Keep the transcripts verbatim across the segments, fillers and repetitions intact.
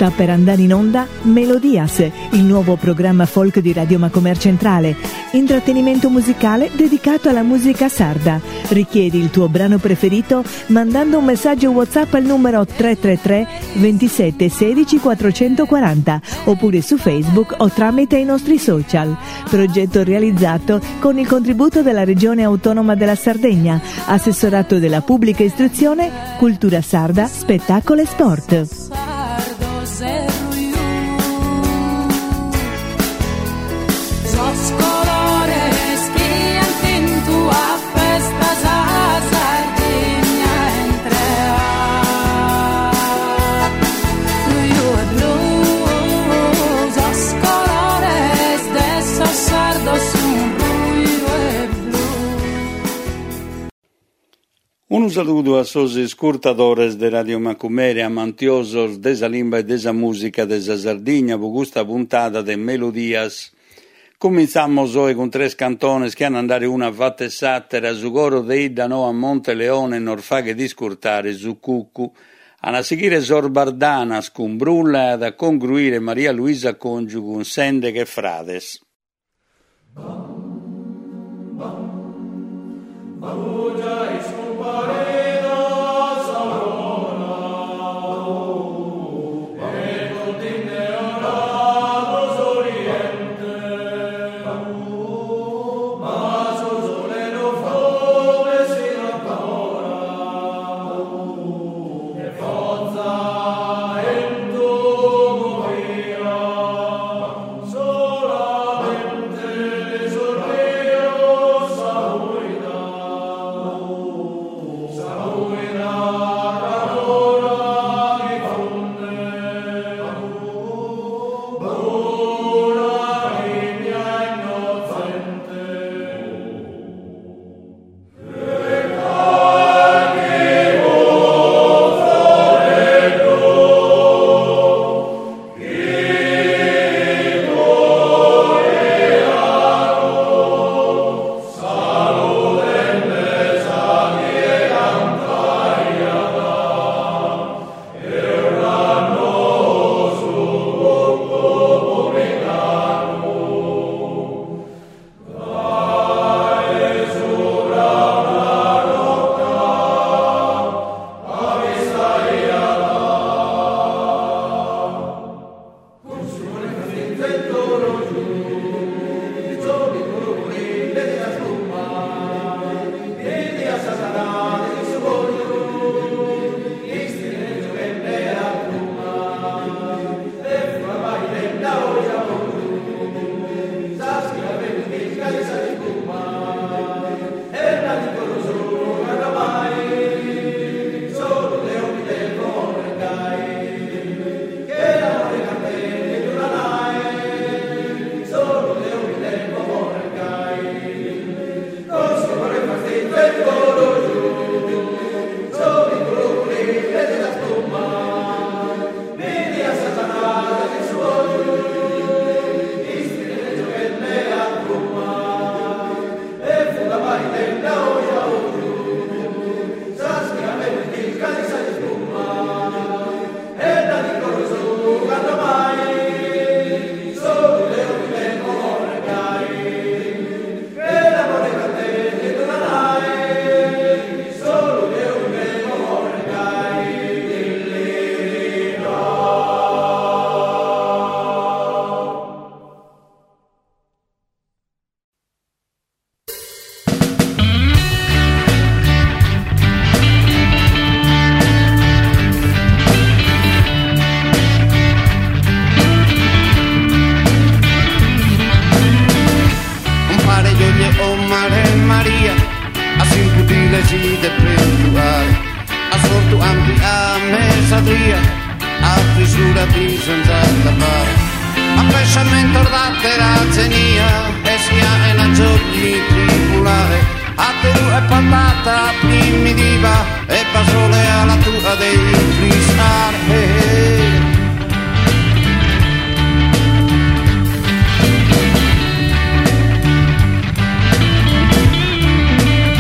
Sta per andare in onda Melodias, il nuovo programma folk di Radio Macomer Centrale, intrattenimento musicale dedicato alla musica sarda. Richiedi il tuo brano preferito mandando un messaggio WhatsApp al numero tre tre tre ventisette sedici quattrocentoquaranta oppure su Facebook o tramite i nostri social. Progetto realizzato con il contributo della Regione Autonoma della Sardegna, Assessorato della Pubblica Istruzione, Cultura Sarda, Spettacolo e Sport. Un saluto a sos ascoltadores de Radio Macomer, amantiosos de esa limba e de esa música de esa Sardegna, por questa puntata de Melodias. Cominciamos hoy con tres cantones che hanno andare una fatte sattere su coro dei Danò a Monteleone, Norfaghe di Scurtare, su Cuccu, a seguire Sorbardanas con Brulla e a concluire Maria Luisa Congiu con Sende che Frades. Bam, bam, bam,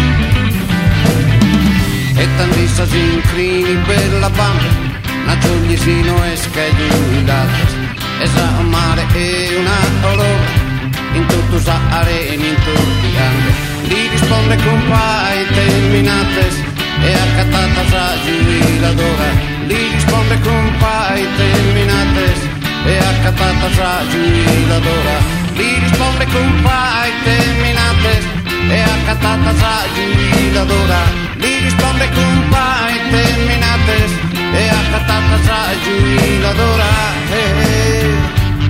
si incrini per la banda, una gioia giuglesino e scheduilates, esa mare e una olore, in tutto Sahara e in tutti Ande. Li risponde compai terminates e accattata sa giubiladora. Li risponde compai terminates e accattata sa giubiladora. Li risponde compai terminates e accattata sa giubiladora. Li risponde compai terminates e accattata sa giubiladora. Eh, eh.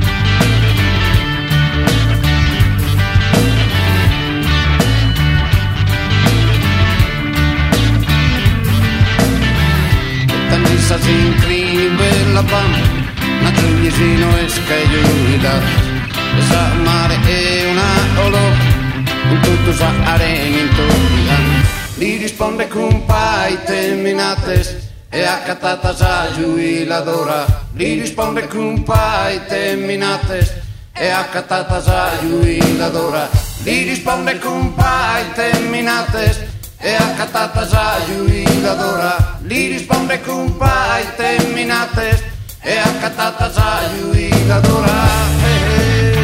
Si incrini bella banda, una giuglesino e scagliuilato, e sa mare e una olore, in tutto sa arena in tutti anni. Li risponde compai terminates e accattata sa giubiladora. Li risponde compai terminates e accattata sa giubiladora. Li risponde compai terminates e accattata sa giubiladora. Li risponde compai terminates e accattata sa giubiladora. Eh, eh.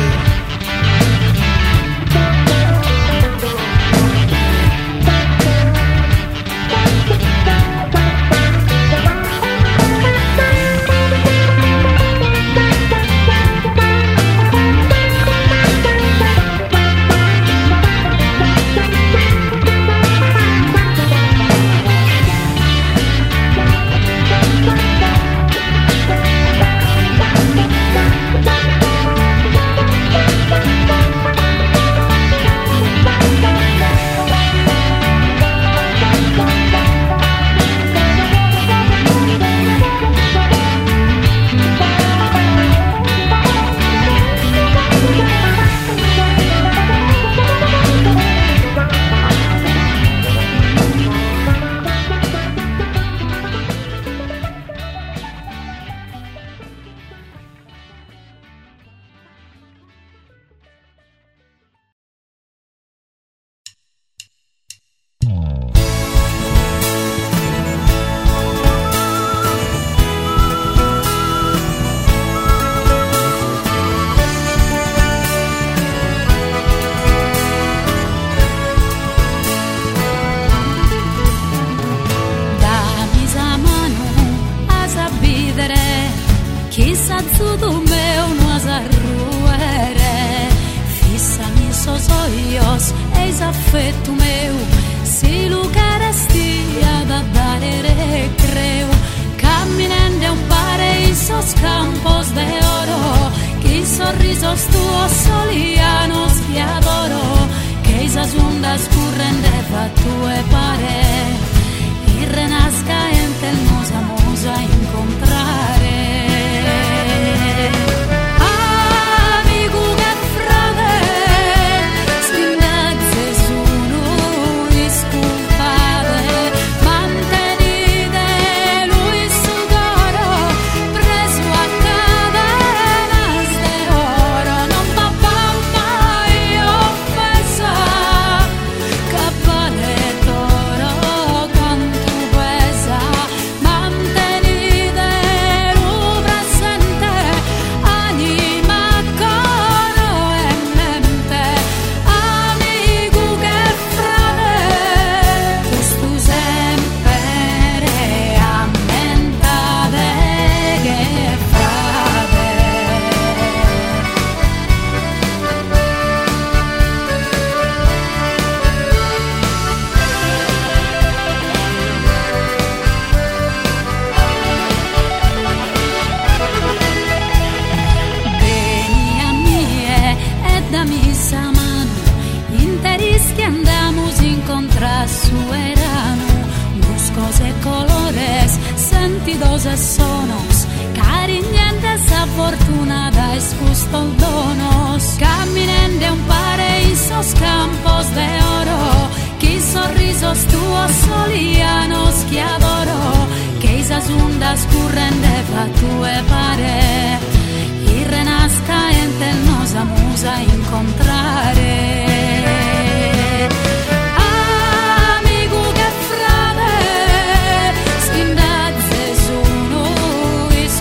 Amico che frate, spindazze su noi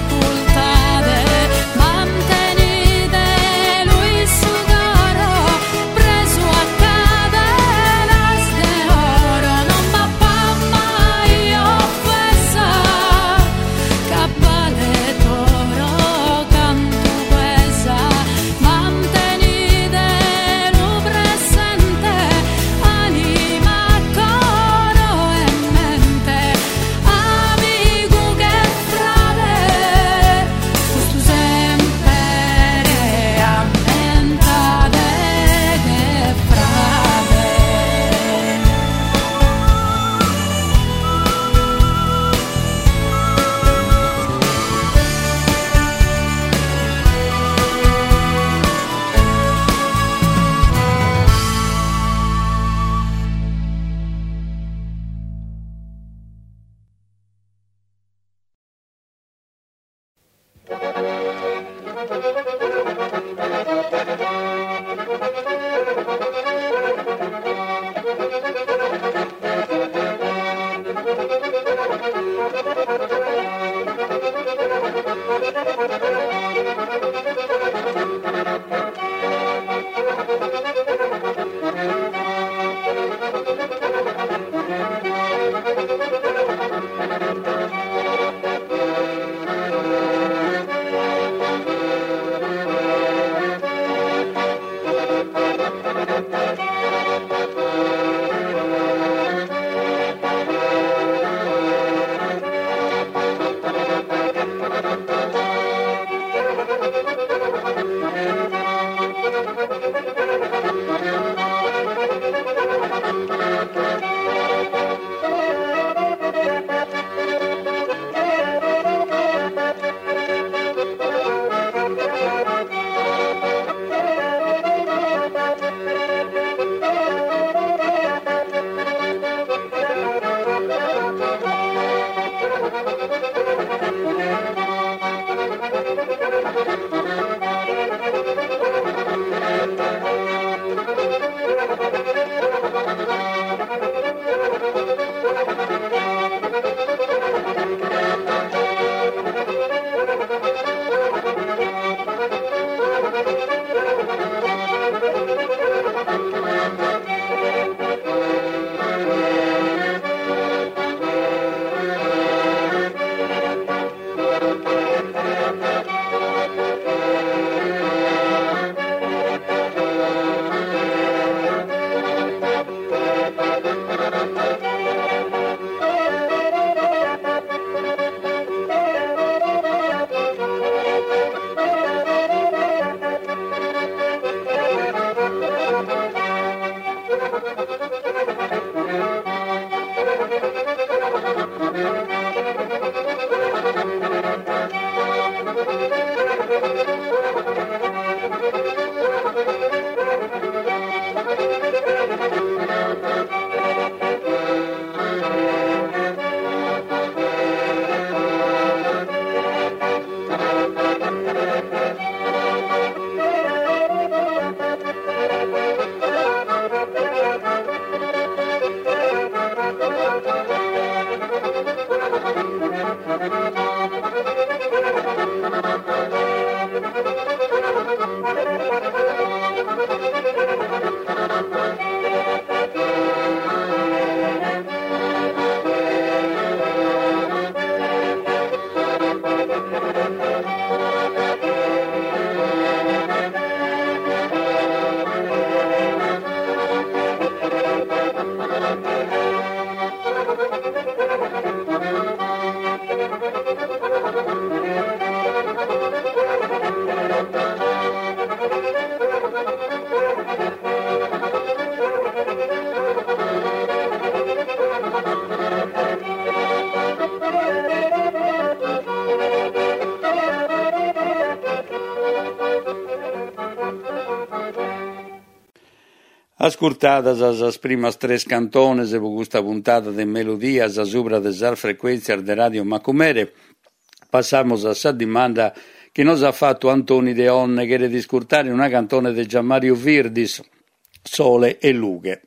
Ascoltadas as primas tres cantones e questa puntata de melodias a subra de sar frequenzias de Radio Macumere, passamos a sa domanda che nos ha fatto Antoni De Onne, che era di ascoltare una cantone di Gianmario Virdis, Sole e Lughe.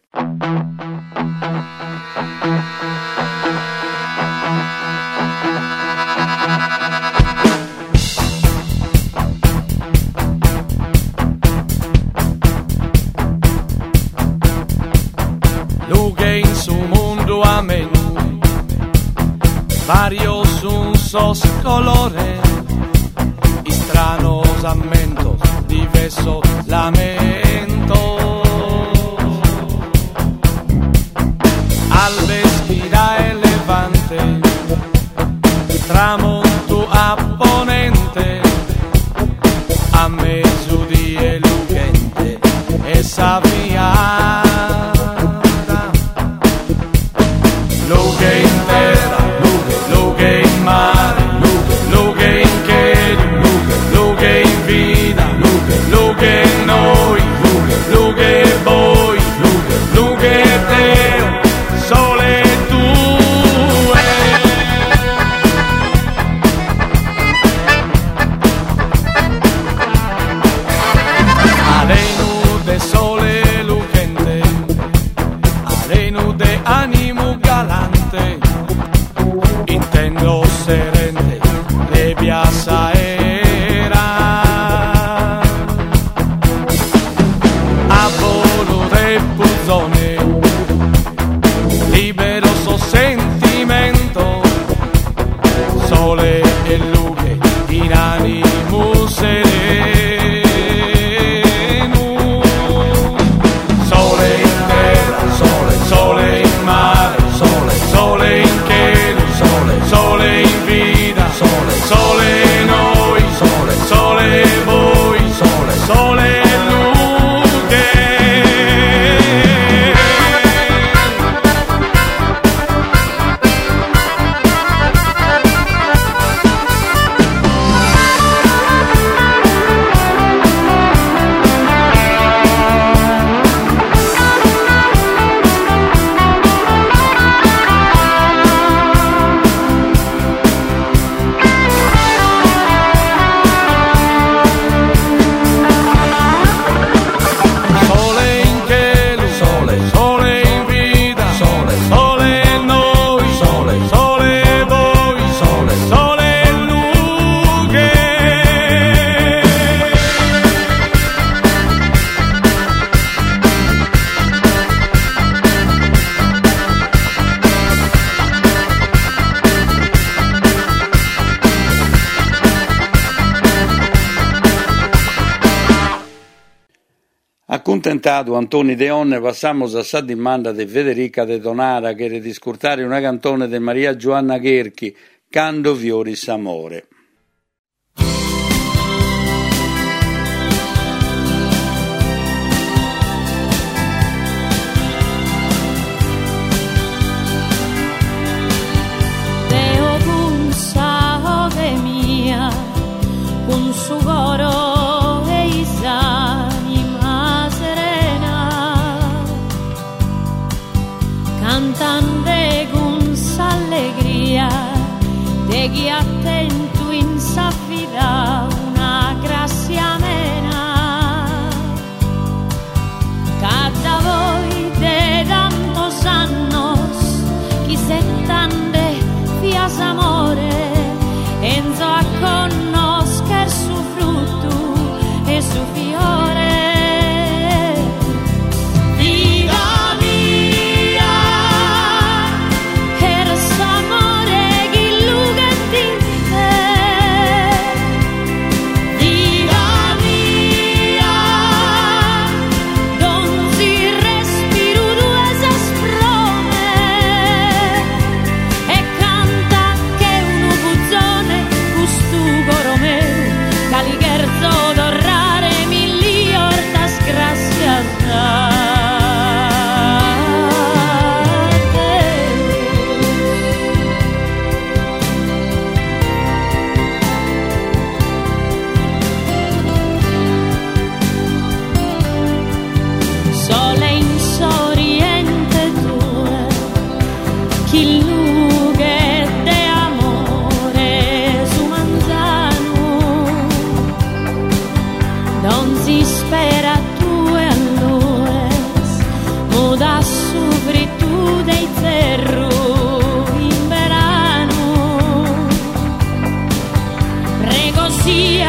Lughe in su mundo amen, varios un sos colores, y stranos amentos, diversos lamentos. Al vestida elevante, tramonto apponente, a mediodía lugente, esa via. Lughe in terra, lughe, lughe in mare, lughe, lughe in chiedi, lughe, lughe in vita, lughe, lughe in noi, lughe, lughe voi, lughe, lughe Deo, sole tue. Alenu de sole lucente, alenu de animo galante, intendo serente, le piazza era a volo de puzzone, libero so sentimento, sole e lughe in animo sereno. Sole in terra, sole, sole in mare, sole, sole in cielo, sole, sole in vita, sole, sole noi, sole, sole voi, sole, sole lughe. Sole in cielo, sole, sole in vita, sole, sole noi, sole, sole voi, sole, sole lughe. Accontentato Antoni De Onne, passamos a sa domanda di Federica De Donara, che era di ascoltare una cantone di Maria Giovanna Gherchi, Cando Fioris Amore. Deo punza ove mia, un sugoro e isanima serena, cantande con s'allegria, de chi attento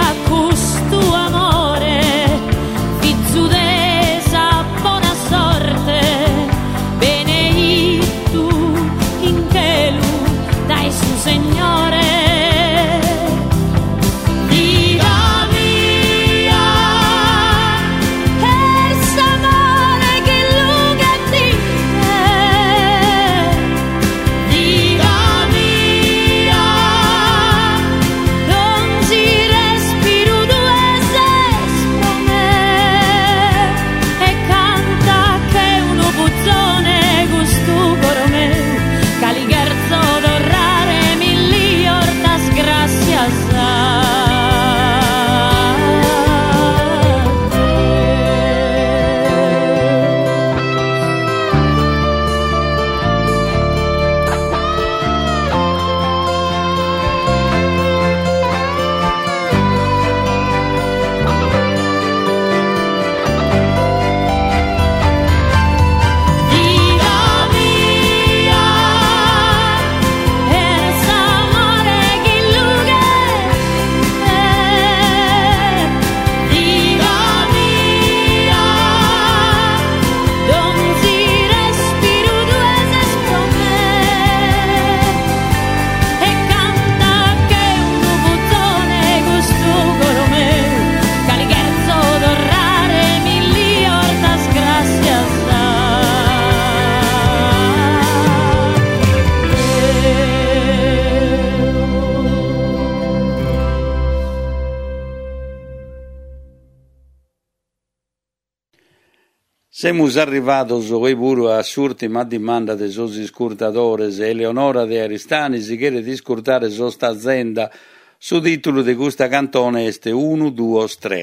Semus arrivados oi puru a s'ultima dimanda de sos iscurtadores. Eleonora de Aristani si chiede di iscurtare sosta azienda. Su titolo de questa cantone este uno, due, tre.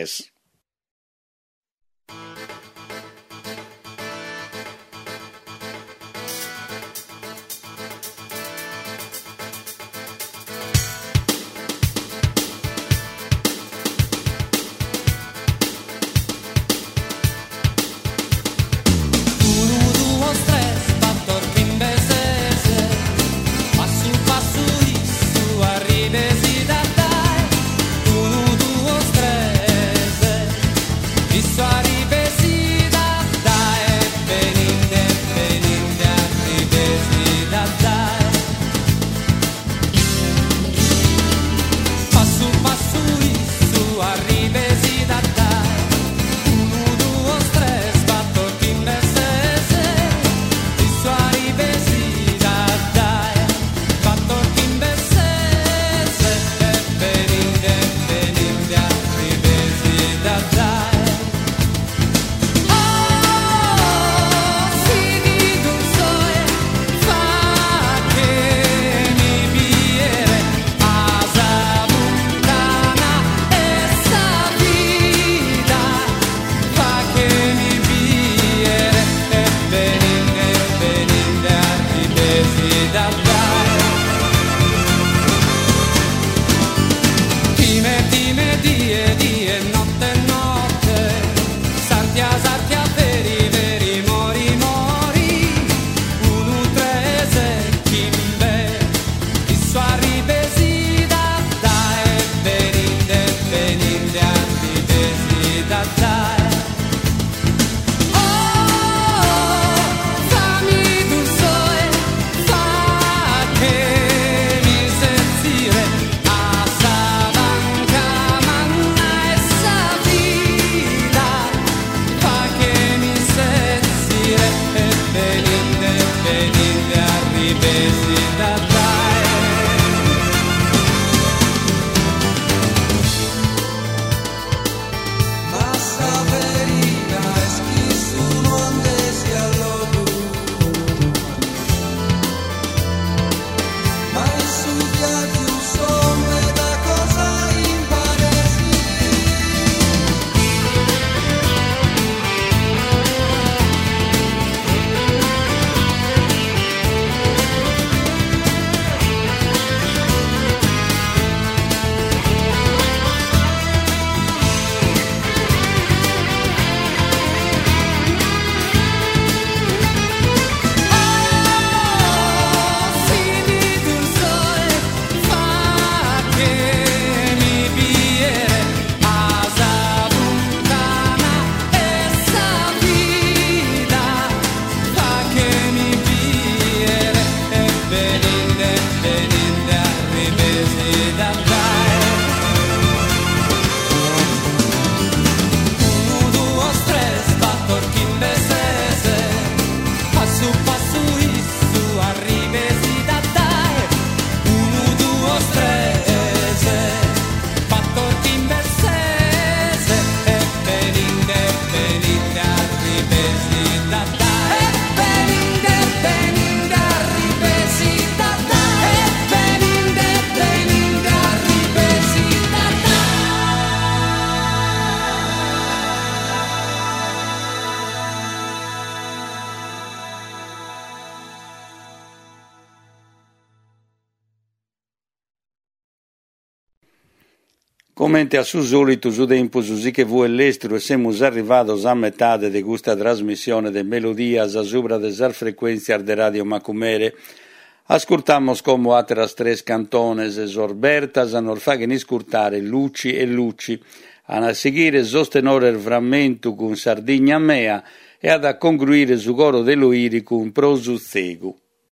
Arrivesi da dai, uno, due, tre. Commente a su solito su tempo così che voi all'estero e siamo arrivati a metà di questa trasmissione di Melodias a sopra delle frequenze di Radio Macumere. Ascoltiamo come altre tre cantones esorbertas a non fare ascoltare Luci e Luci, a seguire sostenere il frammento con Sardigna Mea e ad concluire su coro dell'Oiri con Prosuzzegu.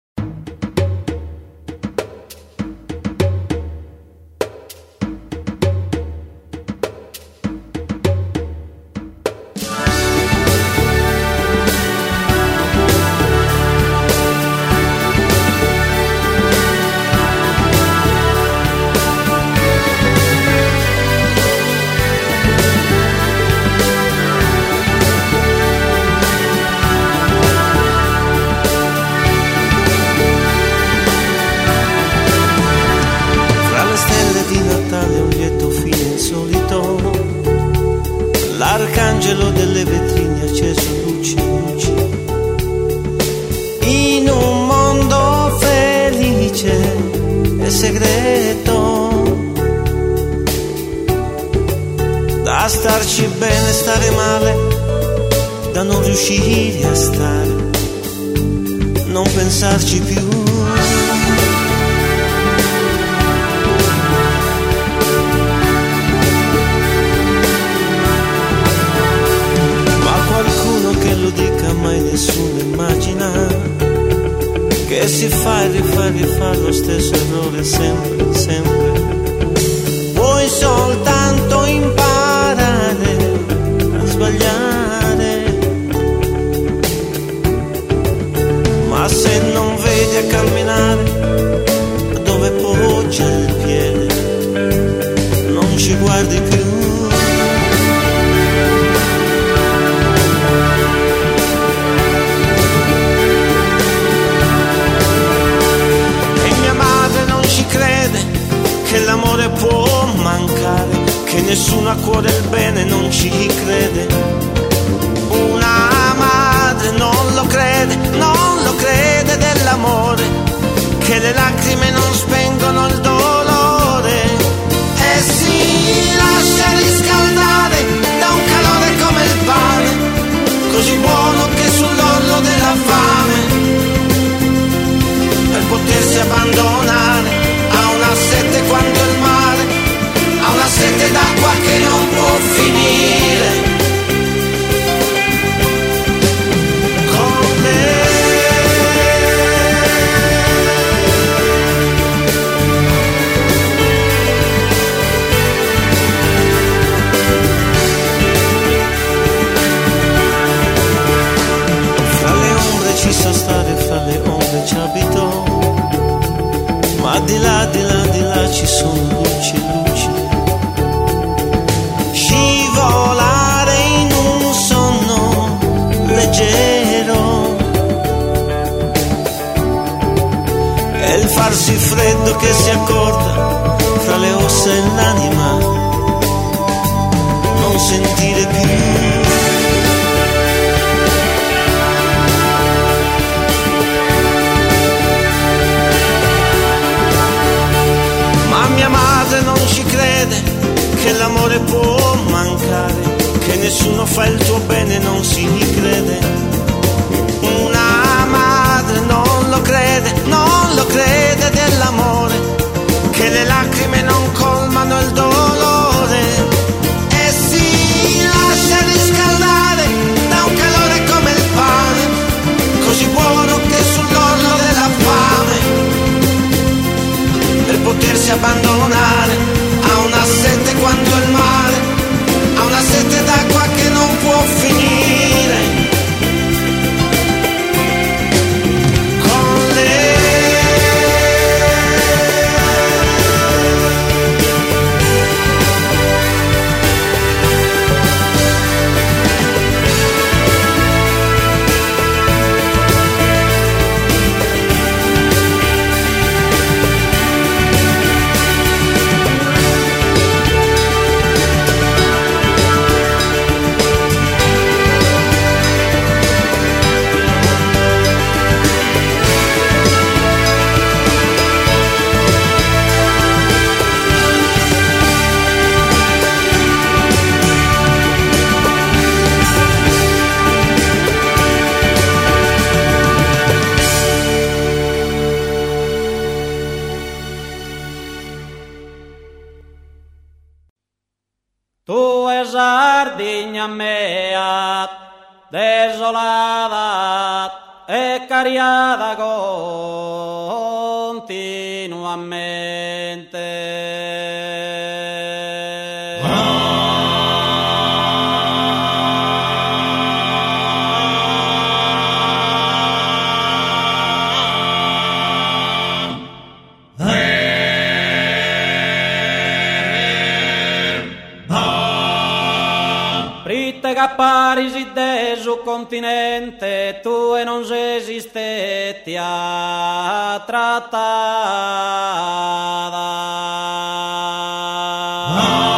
L'arcangelo delle vetrine acceso luci, luci, in un mondo felice e segreto, da starci bene, stare male, da non riuscire a stare, non pensarci più. Lo dica mai nessuno immagina che si fa e rifà e rifà lo stesso errore sempre, sempre. Vuoi soltanto imparare a sbagliare, ma se non vedi a camminare dove poggia il piede, non ci guardi più. Che l'amore può mancare, che nessuno a cuore il bene non ci crede. Una madre non lo crede, non lo crede dell'amore, che le lacrime non spengono il dolore. E si lascia riscaldare da un calore come il pane, così buono che sull'orlo della fame, per potersi abbandonare a una sete quando il mare ha una sete d'acqua che non può finire. Con me fra le ombre ci so stare, fra le ombre ci abito, ma di là, di là, di là ci sono luci e luci. Scivolare in un sonno leggero e il farsi freddo che si accorda fra le ossa e l'anima, non sentire più. Mia madre non ci crede che l'amore può mancare, che nessuno fa il tuo bene, non si crede. Una madre non lo crede, non lo crede dell'amore, che le lacrime non colmano Tu è Sardigna mea, desolata e cariata continuamente. Che parisi de su continente tu e non esistetti a trattata.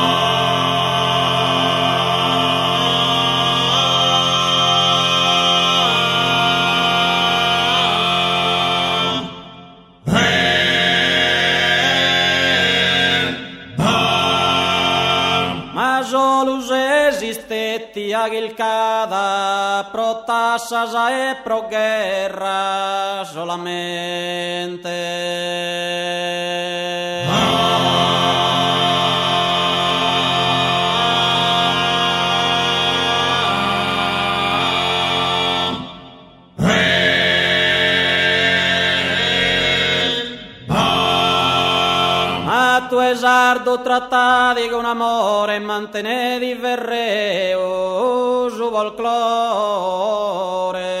Esistetti a Gilcada pro tassas e pro guerra solamente. Tu esardo trattati con amore e mantenevi verreo su folklore.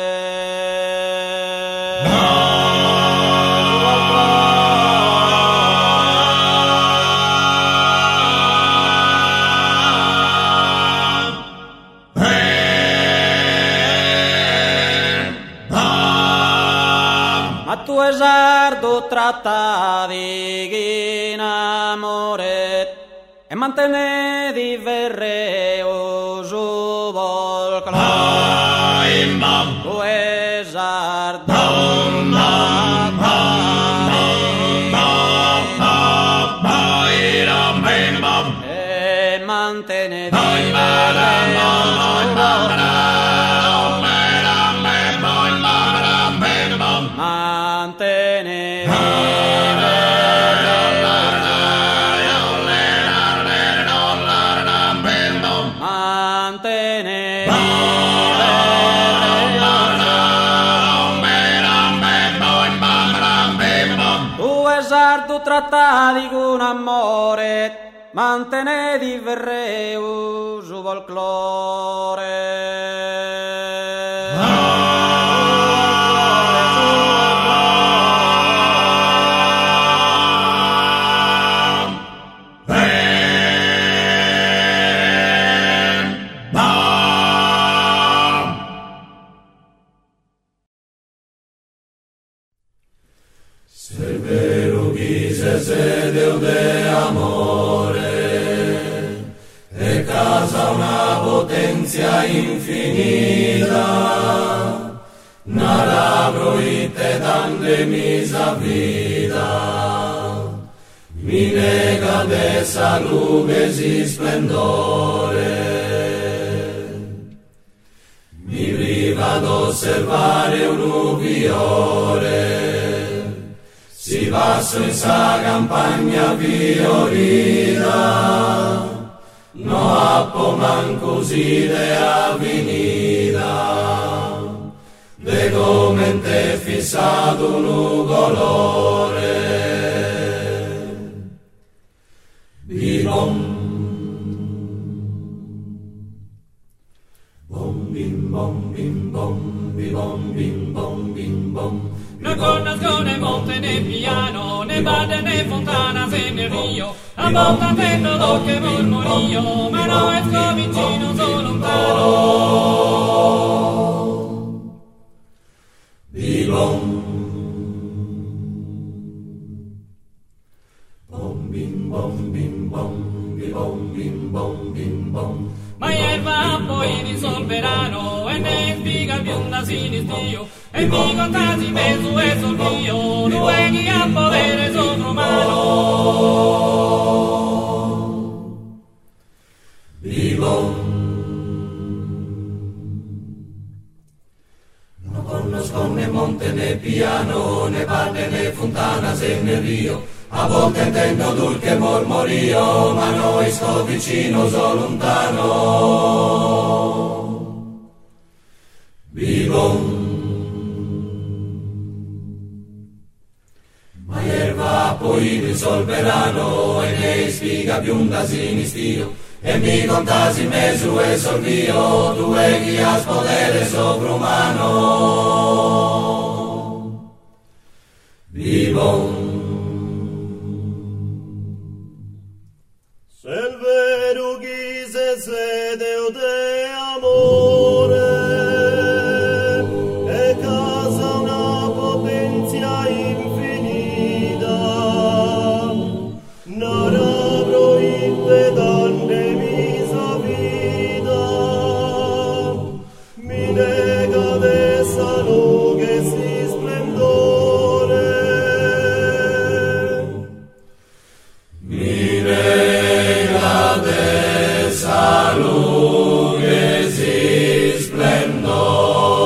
Ma tu esardo trattati in amore e mantenevi verreo su folklore. Tu esardo e mantenevi trattati con amore, mantenevi verreu su folklore. Sedeu de amore e casa una potenza infinita, narabro ite dande misa vida, mi nega de salugues y splendore, mi priva d'osservare un ubiore. Si basso in sa campagna violina, no appo manco si de avenida, de comente fissato un colore. Bim-bom, bom bim bom bim bom bim bom bim bom bim bom. No conozco né monte né piano, né bade né fontanas en el río, abbondante todo che murmurio, ma no esco vicino, sono lontano. Bim-bom, bom bim bom bim bom bim bom bim bom bim bom. Ma erba poi risolveranno e ne spiega bionda sinistio e mi contagi peso e sul mio luoghi a potere sovrumano. Bim-bom, non conosco né monte né piano né valle né fontana se né rio, a volte intendo dulce mormorio, ma noi sto vicino, so lontano. Vivo. Ma erba poi il sol verano e che spiga bionda sinistio e mi contasi mesu e sol mio, tu e chi has potere sovrumano. Vivo. Se il vero chi se sede o de amore e casa una potenza infinita, non avrò impedante misa vita, mi nega dessa no che si splendore, mi nega dessa no che si splendore.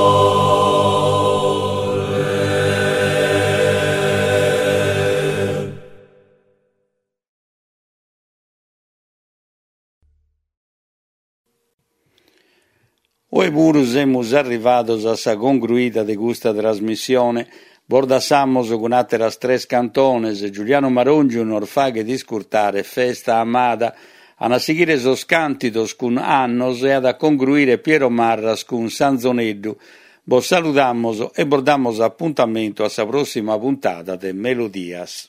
Oi pure siamo arrivati a questa concluita di questa trasmissione. Bordassamos con altre tre cantones, Giuliano Marongi un orfaghe di scurtare festa amata, a seguire sos cantitos con annos e ad a concluire Piero Marras con Sanzoneddu. Vos saludamos e bordamos appuntamento a sa prossima puntata de Melodias.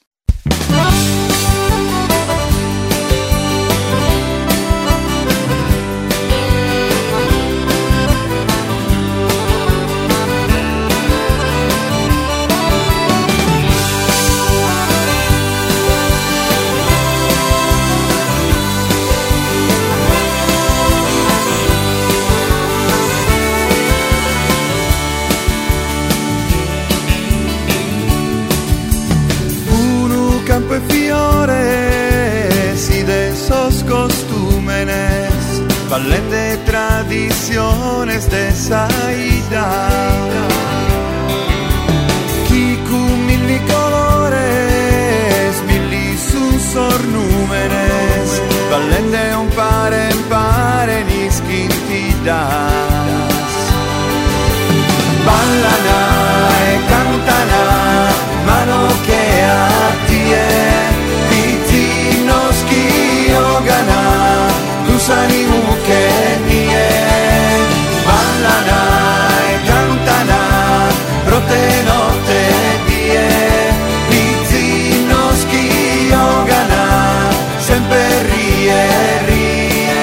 Campo e fiore, si de sos costúmenes, valente tradiciones de saída. Qui con mil colores, mil sus sornúmenes, valente un pare en pare nis quintidas. Ballana e cantana, mano che a Pitinos Kiogana, Kusanimu Kenie, Ballana e cantana, protenote die, Pitinos Kiogana, sempre rie, rie.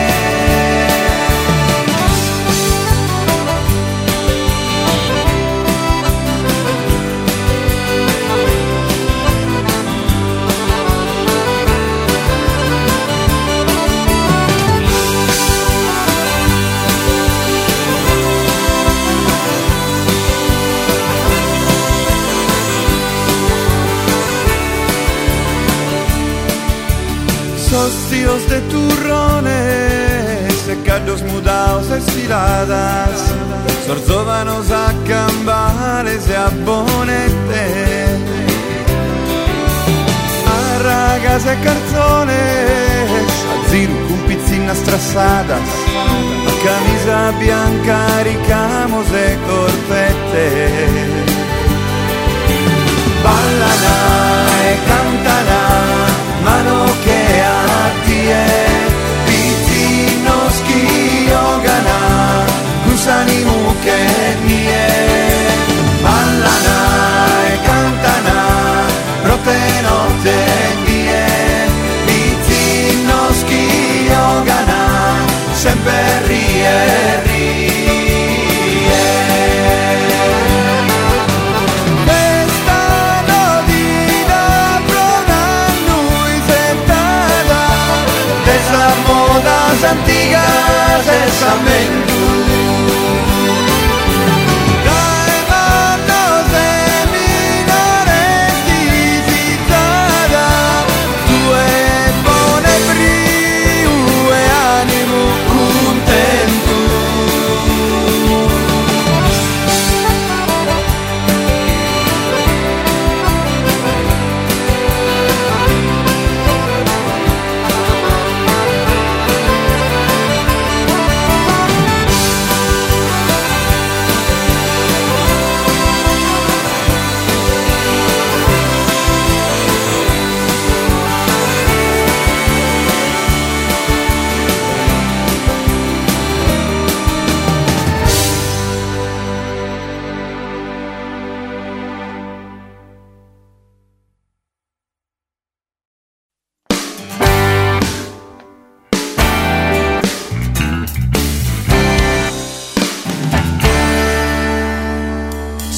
Sos tíos de turrones, secallos mudaos esfiladas, sorzóbanos a cambales e a bonete, arragas e carzones, azzurro con pizzina strassadas, a camisa bianca ricamos e corpette, ballana e cantana, mano che a tie, pitinos Kiogana, Kusanimu Kenie, ballana e cantana, protenote die, pitinos Kiogana, sempre rie, rie. Modas antigas esa mentu Dai manos de minores visitada Tu e pone brio e animo contento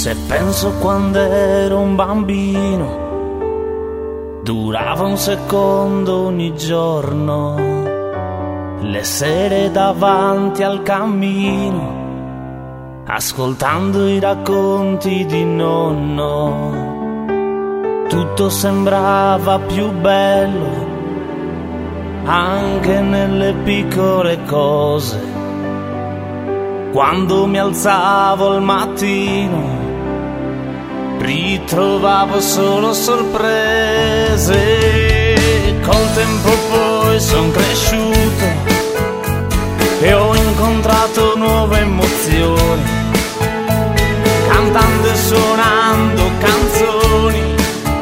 Se penso quando ero un bambino, durava un secondo ogni giorno. Le sere davanti al cammino, ascoltando i racconti di nonno, tutto sembrava più bello, anche nelle piccole cose. Quando mi alzavo al mattino, ritrovavo solo sorprese. Col tempo poi son cresciuto e ho incontrato nuove emozioni, cantando e suonando canzoni,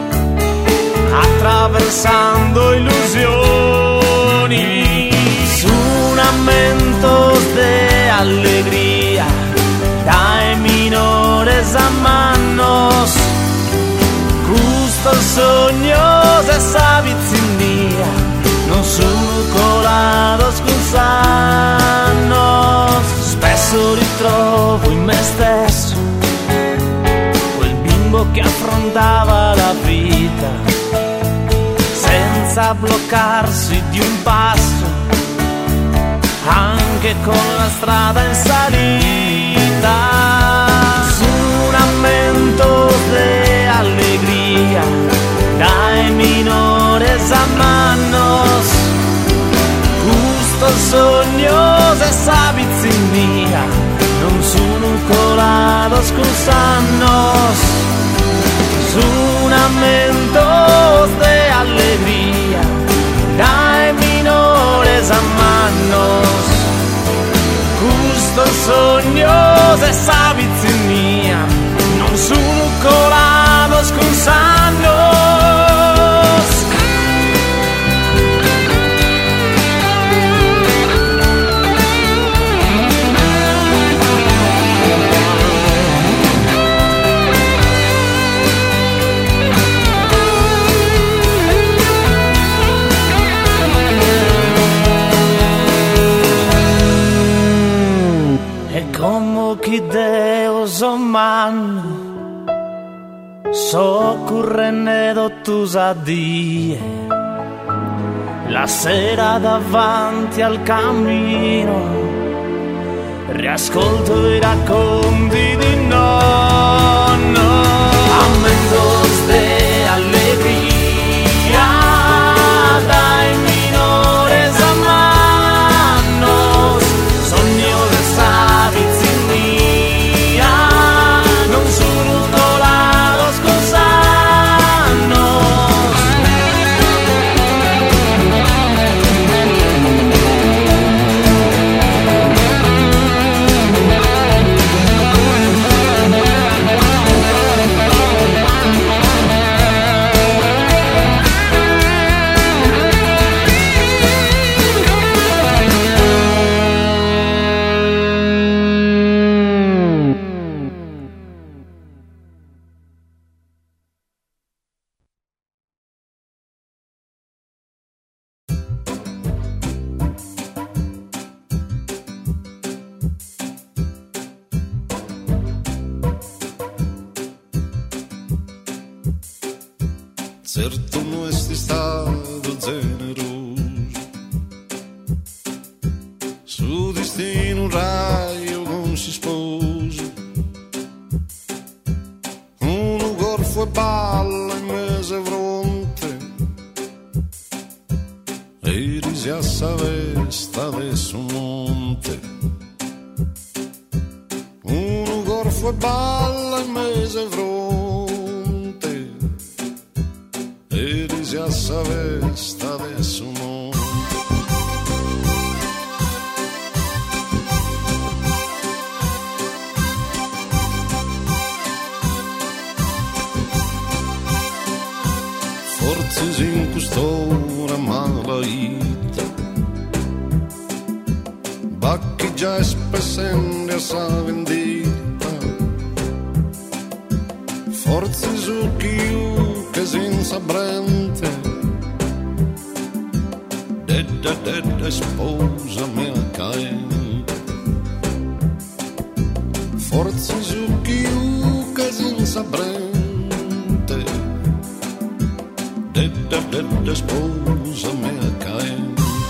attraversando illusioni. Su un aumento de alegría, dai minores a manos, gustos soños esa vicinía, non sono colados gusanos. Spesso ritrovo in me stesso quel bimbo che affrontava la vita senza bloccarsi di un passo, anche con la strada in salita. Su un aumento de alegría, dai minores a manos, gustos soños esa vicinía, non sono colados gusanos. Su un aumento de alegría, dai minores a manos, gustos soños esa vicinía, non sono colados gusanos. Como chi Deus o man, soccorrendo tus adie, la sera davanti al cammino, riascolto i racconti di nonno. Aumentos de alegría, dai minores a manos, sogno de sabiduría. Certo non è stato generoso, su destino raio non si sposa, uno gorfo e balla in mezzo fronte, e risiassa vesta adesso monte, uno gorfo e balla in mezzo fronte, a savesta adesso mo. Forse si in quest'ora malaita, bacchi già spessende a sa vendita, forse su chi che senza brente, dedda dedda sposa mia caente, forse su chi che senza brente de de de de sposa mea caente.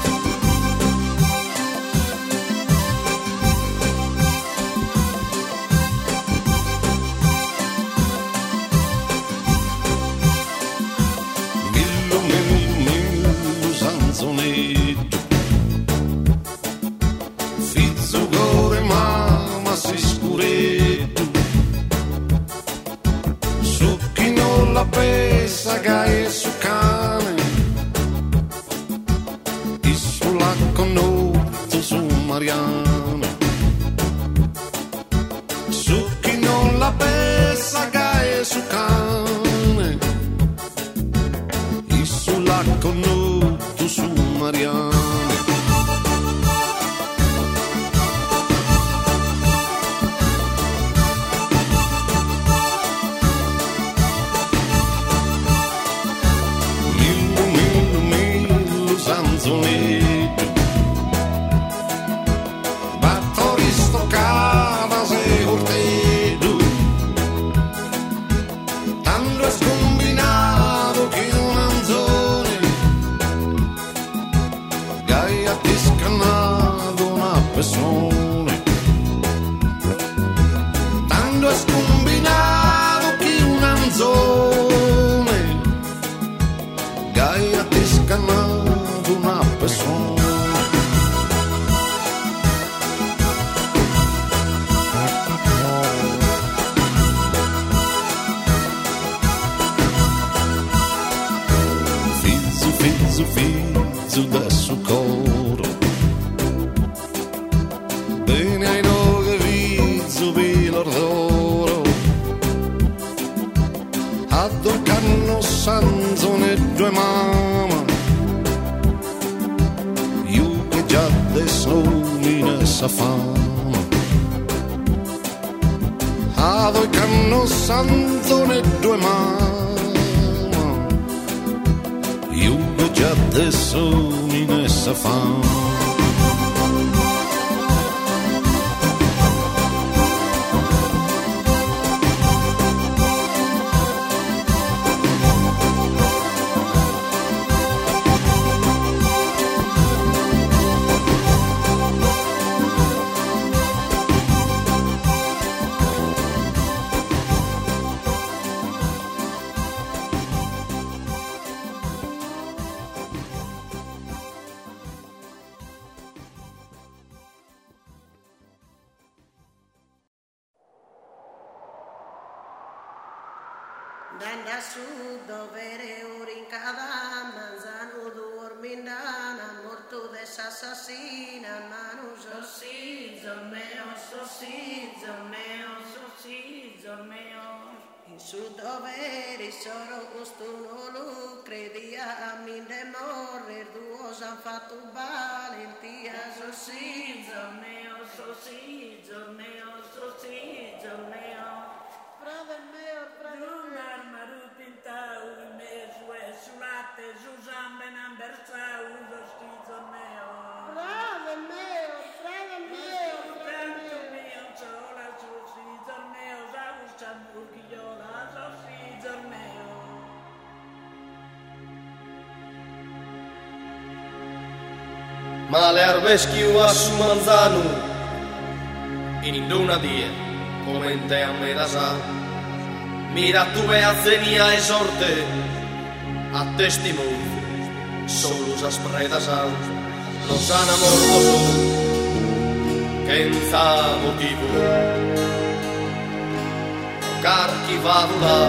Millo, millo, millo, sanzonetto, fizzo gore mamma si scuretto, su chi non la pesa che è su cane, e sulla connoto su Mariana, su chi non la pesa che è su cane, e sulla connoto su Mariana. Battori stoccava se cortedo, tanto è scombinato che un anzone, che ha discannato una persona, tanto è scombinato che un anzone, che ha discannato una persona. Fizzo, fizzo, fizzo da suo coro, bene ai nove fizzo pilar d'oro, addorcano sanzone due mamma, io che già adesso mi ne sa fama, addorcano sanzone due mamma, io che già adesso mi ne sa fama. Danda su dovere urincada manzano dormindana morto de assassina manu sossizo meo sossizo meo sossizo meo in su dovere solo costuno lo credia a min de morrer duos han fatto valentia sossizo meo sossizo meo sossizo meo. Brave meo, brave meo. Armaru pintau, mesu e sulate, Susan benambersau, lo stizo meo. Brave meo, brave meo, tanto meo, sola, so stizo meo, zauscia murghiola, so stizo meo. Ma le arbeschiu a su manzanu, in una die. Come in te a me da sa, mira tu e a zenia e sorte, a testimoni, solus aspreda sa, los anamorto su, che in sa motivo, carchi vadula,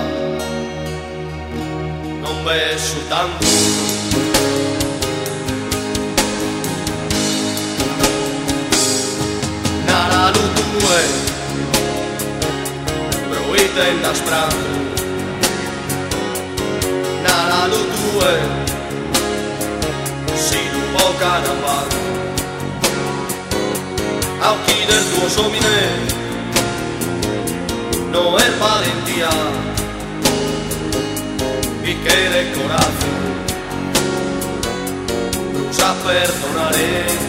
non ve su tanto. Nara lu tue, in da sprano nara lo due si un po' canapà a occhi del tuo somine no è valentia y che de coraggio brucia perdonare.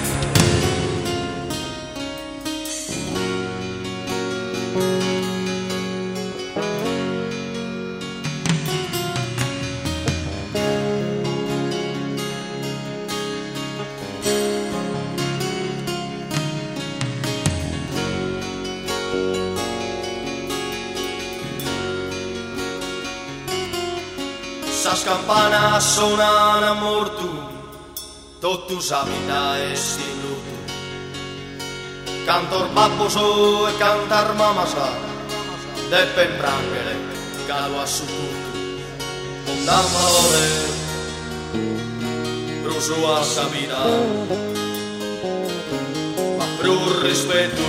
campanas sonan a mortu, tutto s'abita e si luto. Cantor babboso e cantar mamasa, de pembrangere, calo a su tutto. Con dan valore, pro sua sabida, ma pro rispetto,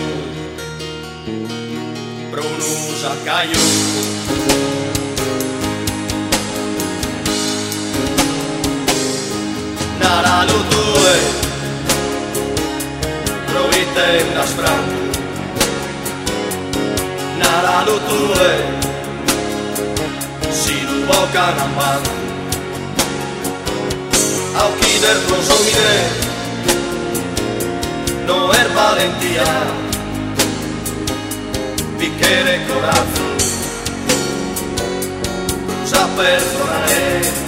pro un saccaio. Nara lo tue, provite da spranto. Nara lo tue, si lu boca na man. Au chider prosomine, no er valentia, bicchiere corazzo, sa perdonare.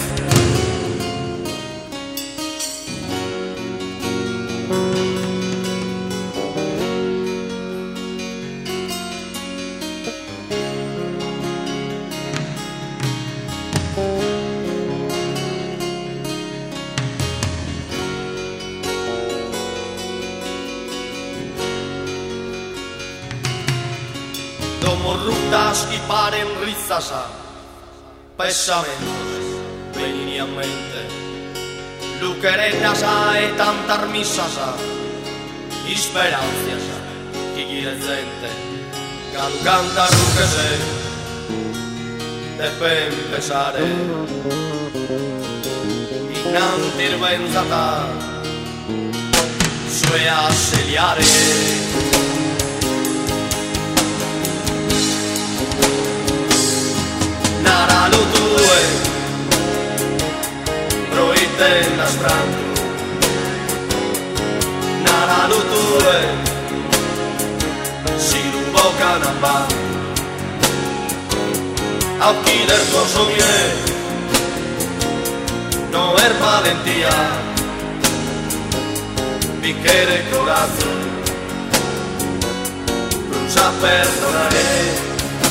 Rutas y paren rizasa, pensamentos venini a mente, lucerenasa e tantar misasa, speranziasa, chi gira gente, can canta che se, deve empezare, innanti venzata, sue asseliare. Nara lo tue, proite na spranto. Nara lo tue, si lu boca na ba. Au chider consomie, no er valentia, bicchiere corazzo, non sa perdonare.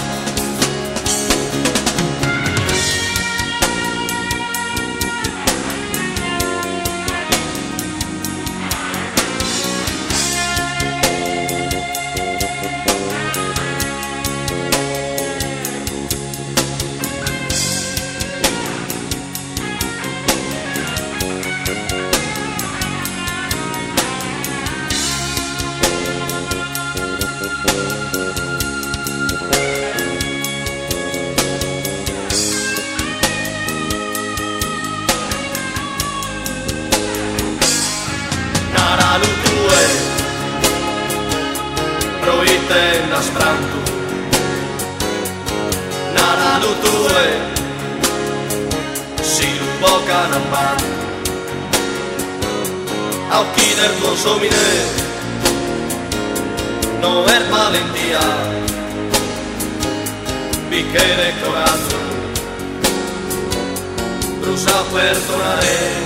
na sprantu na radu tue si boca na pan au chieder consomine no er valentia bicchiere corazzo brusa perdonare.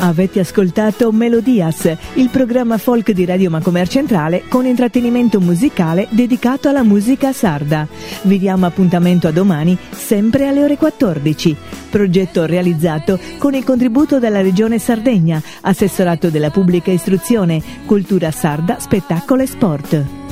Avete ascoltato Melodias, il programma folk di Radio Macomer Centrale con intrattenimento musicale dedicato alla musica sarda. Vi diamo appuntamento a domani, sempre alle ore quattordici. Progetto realizzato con il contributo della Regione Sardegna, Assessorato della Pubblica Istruzione, Cultura Sarda, Spettacolo e Sport.